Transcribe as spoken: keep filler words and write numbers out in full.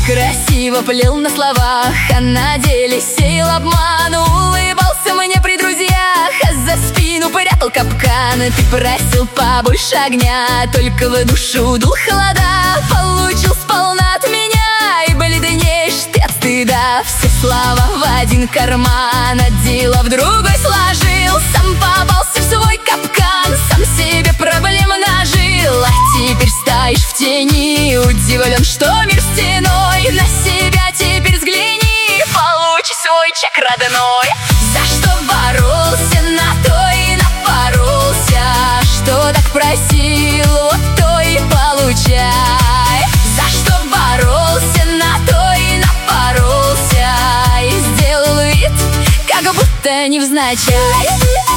Красиво плел на словах, а на деле сеял обман. Улыбался мне при друзьях, а за спину прятал капкан. Ты просил побольше огня, только в душу дул холода. Получил сполна от меня, и бледнеешь ты от стыда. Все слова в один карман, а дело в другой сложил. Сам попался в свой капкан, сам себе проблем нажил. А теперь стоишь в тени, удивлен, что мир стеной. На себя теперь взгляни, получи свой чек родной. За что боролся, на то и напоролся. Что так просил, вот то и получай. За что боролся, на то и напоролся. И сделал вид, как будто невзначай.